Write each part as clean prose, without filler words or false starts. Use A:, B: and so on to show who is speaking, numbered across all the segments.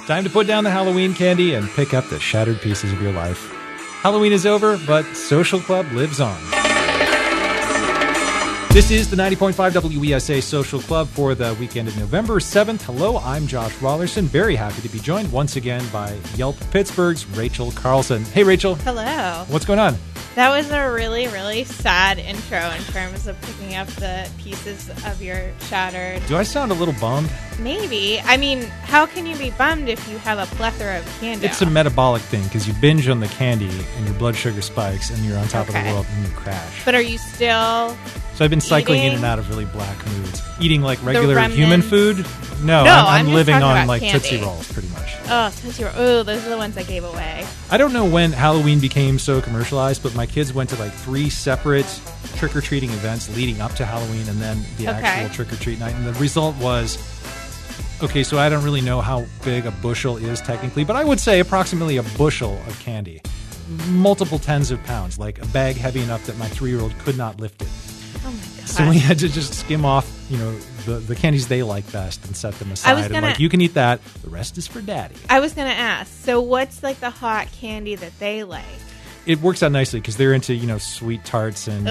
A: Time to put down the Halloween candy and pick up the shattered pieces of your life. Halloween is over, but Social Club lives on. This is the 90.5 WESA Social Club for the weekend of November 7th. Hello, I'm Josh Rollerson. Very happy to be joined once again by Yelp Pittsburgh's Rachel Carlson. Hey, Rachel.
B: Hello.
A: What's going on?
B: That was a really, really sad intro in terms of picking up the pieces of your shattered...
A: Do I sound a little bummed?
B: Maybe. I mean, how can you be bummed if you have a plethora of candy?
A: It's a metabolic thing because you binge on the candy and your blood sugar spikes and you're on top of the world and you crash.
B: But are you still...
A: So I've been cycling in and out of really black moods. Eating like regular human food? No, I'm living on like
B: candy.
A: Tootsie Rolls pretty much.
B: Oh, Tootsie Rolls. Oh, those are the ones I gave away.
A: I don't know when Halloween became so commercialized, but my kids went to like 3 separate trick-or-treating events leading up to Halloween and then the actual trick-or-treat night. And the result was, okay, so I don't really know how big a bushel is technically, but I would say approximately a bushel of candy. Multiple tens of pounds, like a bag heavy enough that my 3-year-old could not lift it.
B: Oh my God.
A: So we had to just skim off, the candies they like best and set them aside. And like, you can eat that. The rest is for Daddy.
B: I was going to ask, so what's like the hot candy that they like?
A: It works out nicely because they're into, sweet tarts and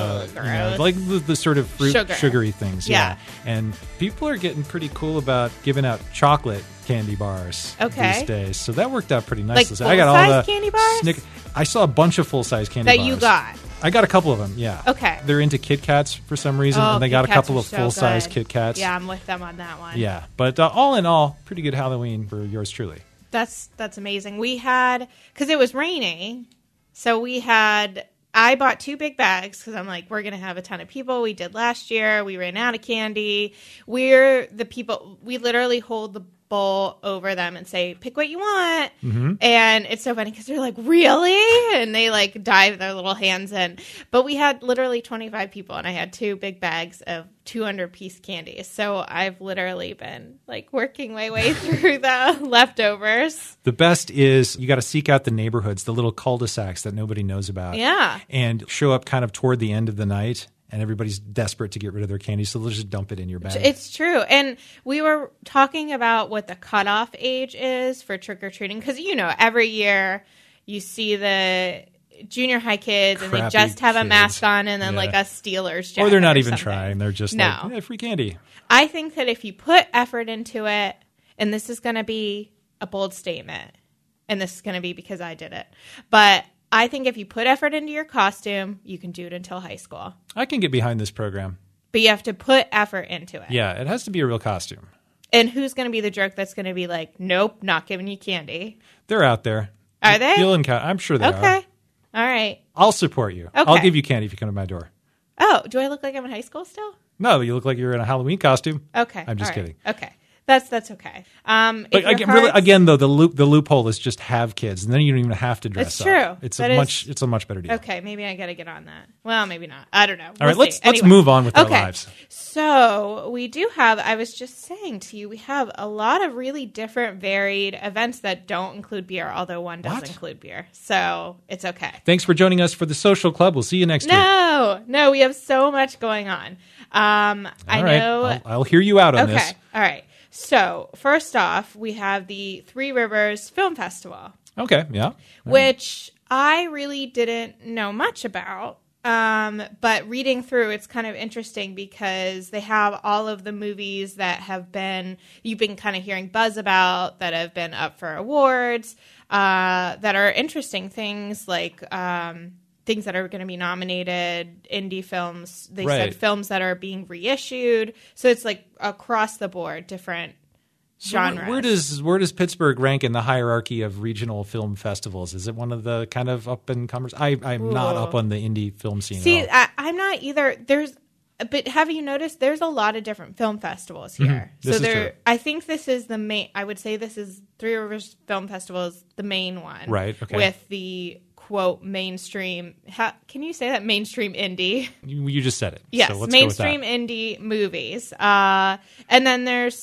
A: like the sort of fruit sugary things. Yeah. And people are getting pretty cool about giving out chocolate candy bars these days. So that worked out pretty nicely.
B: Like
A: so I got all the
B: candy bars?
A: I saw a bunch of full-size candy bars.
B: That you got?
A: I got a couple of them, yeah.
B: Okay.
A: They're into Kit Kats for some reason, and they got a couple of full-size Kit Kats.
B: Yeah, I'm with them on that one.
A: Yeah, but all in all, pretty good Halloween for yours truly.
B: That's amazing. We had, because it was raining, so I bought 2 big bags because I'm like, we're going to have a ton of people. We did last year. We ran out of candy. We're the people, we literally hold the bowl over them and say, pick what you want. Mm-hmm. And it's so funny because they're like, really? And they like dive their little hands in. But we had literally 25 people and I had 2 big bags of 200-piece candy. So I've literally been like working my way through the leftovers.
A: The best is you got to seek out the neighborhoods, the little cul-de-sacs that nobody knows about.
B: Yeah.
A: And show up kind of toward the end of the night. And everybody's desperate to get rid of their candy, so they'll just dump it in your bag.
B: It's true. And we were talking about what the cutoff age is for trick-or-treating. Because, every year you see the junior high kids and they just have a mask on and then like a Steelers jacket.
A: Or they're not even trying. They're just free candy.
B: I think that if you put effort into it, and this is going to be a bold statement, and this is going to be because I did it, but I think if you put effort into your costume, you can do it until high school.
A: I can get behind this program.
B: But you have to put effort into it.
A: Yeah, it has to be a real costume.
B: And who's going to be the jerk that's going to be like, nope, not giving you candy?
A: They're out there.
B: Are they?
A: I'm sure they are.
B: Okay. All right.
A: I'll support you. Okay. I'll give you candy if you come to my door.
B: Oh, do I look like I'm in high school still?
A: No, you look like you're in a Halloween costume.
B: Okay.
A: I'm just kidding.
B: Okay. That's okay.
A: But again, though, the loophole is just have kids, and then you don't even have to dress up.
B: It's true.
A: It's a much better deal.
B: Okay, maybe I got to get on that. Well, maybe not. I don't know.
A: All right, let's move on with our lives.
B: So we do have. I was just saying to you, we have a lot of really different, varied events that don't include beer, although one does include beer. So it's okay.
A: Thanks for joining us for the Social Club. We'll see you next week.
B: No, we have so much going on. I know.
A: I'll hear you out on this.
B: Okay. All right. So, first off, we have the Three Rivers Film Festival.
A: Okay, yeah.
B: Which I really didn't know much about. But reading through, it's kind of interesting because they have all of the movies that you've been kind of hearing buzz about, that have been up for awards, that are interesting things like things that are going to be nominated, indie films. They said films that are being reissued. So it's like across the board, different genres.
A: Where does Pittsburgh rank in the hierarchy of regional film festivals? Is it one of the kind of up and comers? I'm not up on the indie film scene.
B: See, I'm not either. But have you noticed there's a lot of different film festivals here?
A: Mm-hmm.
B: I think this is the main. I would say this is Three Rivers Film Festival is the main one,
A: right? Okay.
B: With the quote mainstream. Can you say that mainstream indie?
A: You just said it.
B: Yes,
A: so
B: mainstream indie movies. And then there's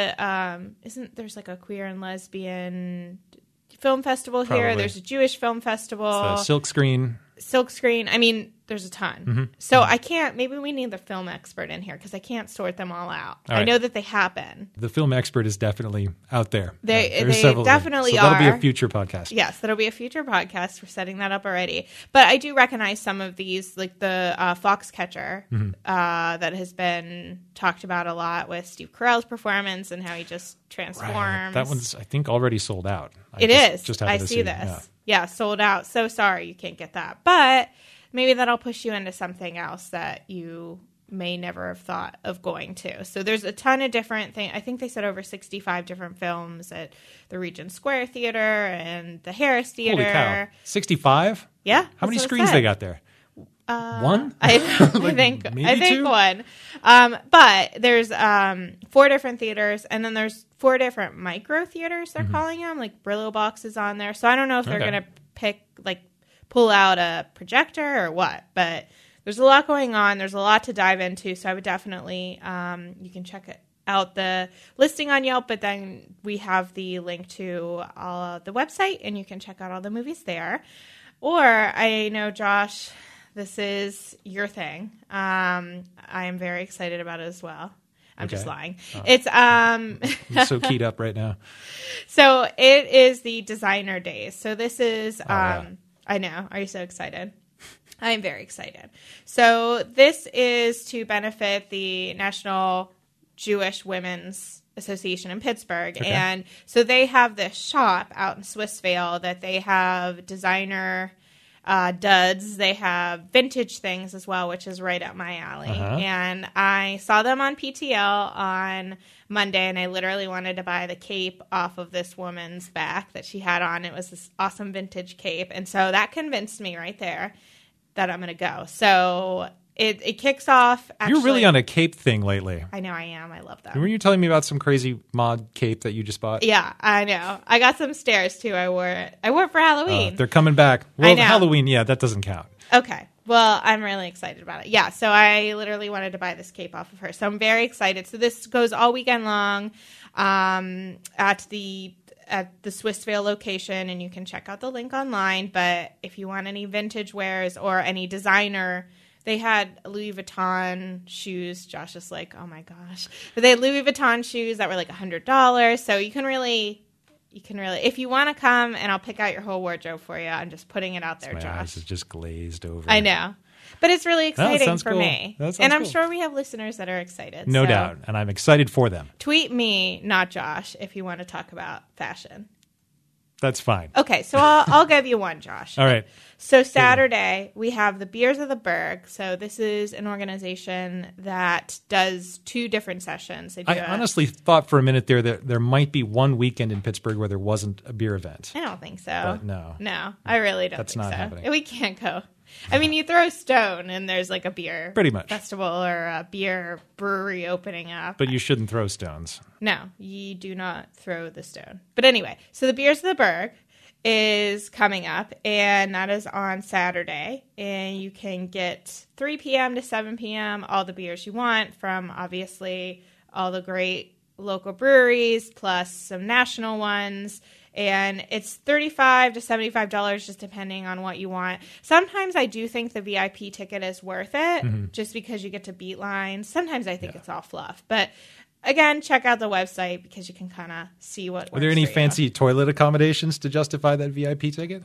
B: there's like a queer and lesbian film festival here. There's a Jewish film festival.
A: It's the Silk Screen.
B: silkscreen. I mean, there's a ton.
A: Mm-hmm.
B: So I can't, maybe we need the film expert in here because I can't sort them all out. I know that they happen.
A: The film expert is definitely out there.
B: They definitely
A: are. So that'll be a future podcast.
B: Yes, that'll be a future podcast. We're setting that up already. But I do recognize some of these, like the Foxcatcher that has been talked about a lot with Steve Carell's performance and how he just transforms. Right.
A: That one's, I think, already sold out.
B: I see this. Yeah, sold out. So sorry you can't get that. But maybe that'll push you into something else that you may never have thought of going to. So there's a ton of different things. I think they said over 65 different films at the Regent Square Theater and the Harris Theater.
A: Holy cow. 65?
B: Yeah.
A: How many screens they got there? One?
B: I think
A: two?
B: one. But there's 4 different theaters, and then there's 4 different micro theaters, they're calling them, like Brillo boxes on there. So I don't know if they're going to pull out a projector or what, but there's a lot going on. There's a lot to dive into. So I would definitely, you can check out the listing on Yelp, but then we have the link to the website, and you can check out all the movies there. Or I know, Josh, this is your thing. I am very excited about it as well. I'm just lying. Oh. It's
A: I'm so keyed up right now.
B: So it is the Designer Days. So this is I know. Are you so excited? I am very excited. So this is to benefit the National Jewish Women's Association in Pittsburgh. Okay. And so they have this shop out in Swissvale that they have designer duds. They have vintage things as well, which is right up my alley. And I saw them on PTL on Monday, and I literally wanted to buy the cape off of this woman's back that she had on. It was this awesome vintage cape. And so that convinced me right there that I'm going to go. So it kicks off. Actually,
A: you're really on a cape thing lately.
B: I know I am. I love them.
A: Were you telling me about some crazy mod cape that you just bought?
B: Yeah, I know. I got some stairs too. I wore it for Halloween.
A: They're coming back. Well, Halloween, yeah, that doesn't count.
B: Okay. Well, I'm really excited about it. Yeah, so I literally wanted to buy this cape off of her. So I'm very excited. So this goes all weekend long at the Swissvale location, and you can check out the link online. But if you want any vintage wares or any designer, they had Louis Vuitton shoes. Josh is like, oh my gosh. But they had Louis Vuitton shoes that were like $100. So you can really, if you want to come and I'll pick out your whole wardrobe for you, I'm just putting it out there, Josh. My
A: eyes is just glazed over.
B: I know. But it's really exciting for
A: cool.
B: me. And I'm sure we have listeners that are excited.
A: No doubt. And I'm excited for them.
B: Tweet me, not Josh, if you want to talk about fashion.
A: That's fine.
B: Okay, so I'll give you one, Josh.
A: All right.
B: So Saturday, we have the Beers of the Berg. So this is an organization that does 2 different sessions.
A: I honestly thought for a minute there that there might be one weekend in Pittsburgh where there wasn't a beer event.
B: I don't think so.
A: But no.
B: No, I really don't think so.
A: That's not happening.
B: We can't go. I mean, you throw a stone and there's like a beer
A: pretty much
B: festival or a beer brewery opening up.
A: But you shouldn't throw stones.
B: No, you do not throw the stone. But anyway, so the Beers of the Berg is coming up, and that is on Saturday. And you can get 3 p.m. to 7 p.m. all the beers you want from obviously all the great local breweries plus some national ones. And it's $35 to $75 just depending on what you want. Sometimes I do think the VIP ticket is worth it just because you get to beat lines. Sometimes I think it's all fluff. But again, check out the website because you can kind of see what works.
A: Are there any fancy toilet accommodations to justify that VIP ticket?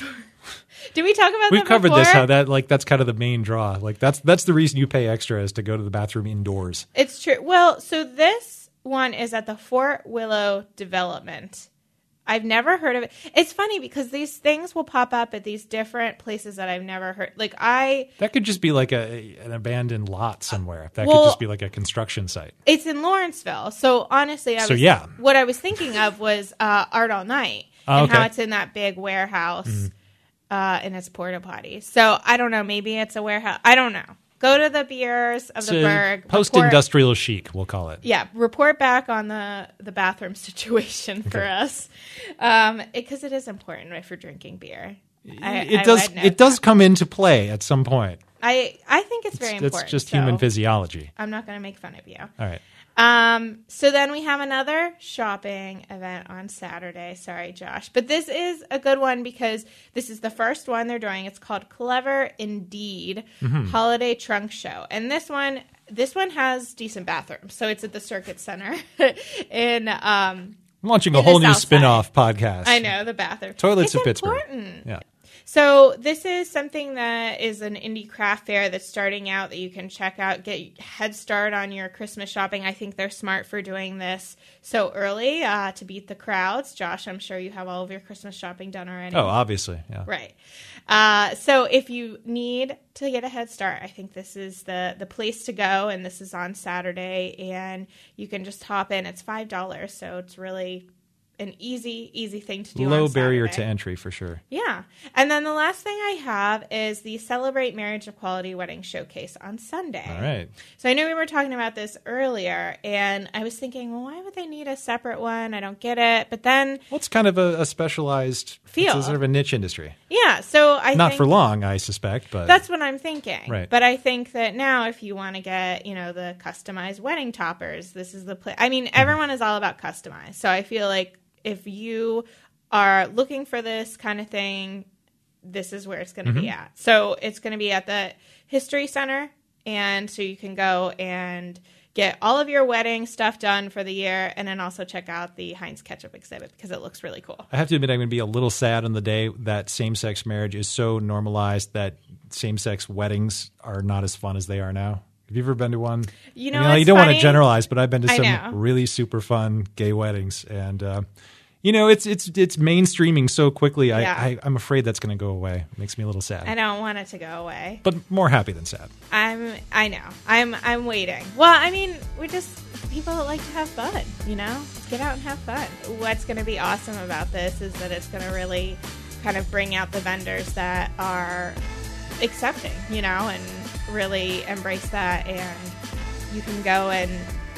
B: Did we talk about that
A: We've covered
B: before?
A: this, how that's kind of the main draw. Like that's the reason you pay extra is to go to the bathroom indoors.
B: It's true. Well, so this one is at the Fort Willow Development. I've never heard of it. It's funny because these things will pop up at these different places that I've never heard. That
A: could just be like an abandoned lot somewhere. That could just be like a construction site.
B: It's in Lawrenceville. So honestly, what I was thinking of was Art All Night and how it's in that big warehouse and it's porta potty. So I don't know. Maybe it's a warehouse. I don't know. Go to the Beers of the Berg.
A: Post-industrial chic, we'll call it.
B: Yeah, report back on the bathroom situation for us, because it is important if you're drinking beer.
A: It does come into play at some point.
B: I think it's very important.
A: It's just human physiology.
B: I'm not going to make fun of you.
A: All right.
B: So then we have another shopping event on Saturday. Sorry, Josh. But this is a good one because this is the first one they're doing. It's called Clever Indeed Holiday Trunk Show. And this one has decent bathrooms. So it's at the Circuit Center in
A: launching a whole new spin-off podcast.
B: I know, the bathroom.
A: Toilets of Pittsburgh.
B: Important.
A: Yeah.
B: So this is something that is an indie craft fair that's starting out that you can check out, get head start on your Christmas shopping. I think they're smart for doing this so early to beat the crowds. Josh, I'm sure you have all of your Christmas shopping done already.
A: Oh, obviously, yeah.
B: Right. So if you need to get a head start, I think this is the place to go, and this is on Saturday, and you can just hop in. It's $5, so it's really an easy thing to do.
A: Low barrier to entry for sure.
B: Yeah. And then the last thing I have is the Celebrate Marriage Equality Wedding Showcase on Sunday.
A: All right.
B: So I know we were talking about this earlier, and I was thinking, well, why would they need a separate one? I don't get it. But then...
A: Well, it's kind of a specialized field. It's sort of a niche industry.
B: Yeah. So I
A: Not for long, I suspect, but...
B: That's what I'm thinking.
A: Right.
B: But I think that now if you want to get, the customized wedding toppers, this is the place. I mean, everyone is all about customized. So I feel like if you are looking for this kind of thing, this is where it's going to be at. So it's going to be at the History Center, and so you can go and get all of your wedding stuff done for the year, and then also check out the Heinz Ketchup exhibit because it looks really cool.
A: I have to admit, I'm going to be a little sad on the day that same-sex marriage is so normalized that same-sex weddings are not as fun as they are now. Have you ever been to one?
B: You
A: don't want to generalize, but I've been to some really super fun gay weddings, and it's mainstreaming so quickly.
B: Yeah.
A: I'm afraid that's going to go away. It makes me a little sad.
B: I don't want it to go away,
A: but more happy than sad.
B: I know. I'm waiting. Well, I mean, we're just people that like to have fun. Let's get out and have fun. What's going to be awesome about this is that it's going to really kind of bring out the vendors that are accepting, and really embrace that, and you can go and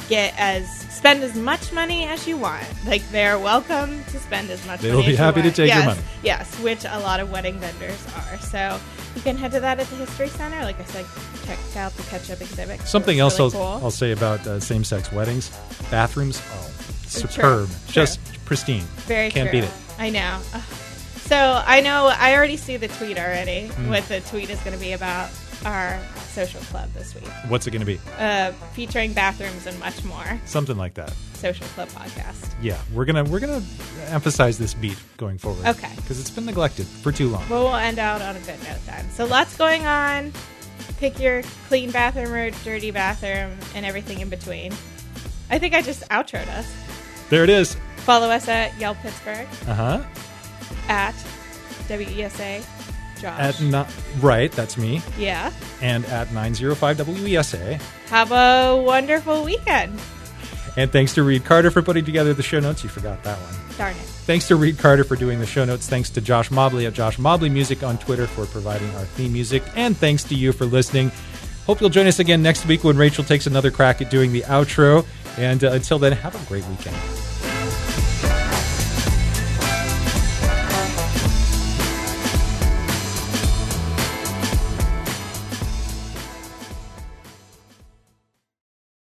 B: spend as much money as you want. Like, they're welcome to spend as much money as you want.
A: They'll be happy to take your money.
B: Yes, which a lot of wedding vendors are. So you can head to that at the History Center. Like I said, check out the ketchup exhibit.
A: Something else
B: really
A: I'll say about same-sex weddings. Bathrooms, superb.
B: True.
A: Just pristine.
B: Very
A: Can't
B: true.
A: beat it.
B: I know. So I know I already see the tweet already. What the tweet is going to be about our social club this week.
A: What's it going to be?
B: Featuring bathrooms and much more.
A: Something like that.
B: Social club podcast.
A: Yeah, we're gonna emphasize this beat going forward.
B: Okay.
A: Because it's been neglected for too long.
B: Well, we'll end out on a good note then. So lots going on. Pick your clean bathroom or dirty bathroom and everything in between. I think I just outroed us.
A: There it is.
B: Follow us at Yelp Pittsburgh. At WESA Josh.
A: Right, that's me.
B: Yeah.
A: And at 905 WESA.
B: Have a wonderful weekend.
A: And thanks to Reed Carter for putting together the show notes. You forgot that one.
B: Darn it.
A: Thanks to Reed Carter for doing the show notes. Thanks to Josh Mobley at Josh Mobley Music on Twitter for providing our theme music. And thanks to you for listening. Hope you'll join us again next week when Rachel takes another crack at doing the outro. And until then, have a great weekend.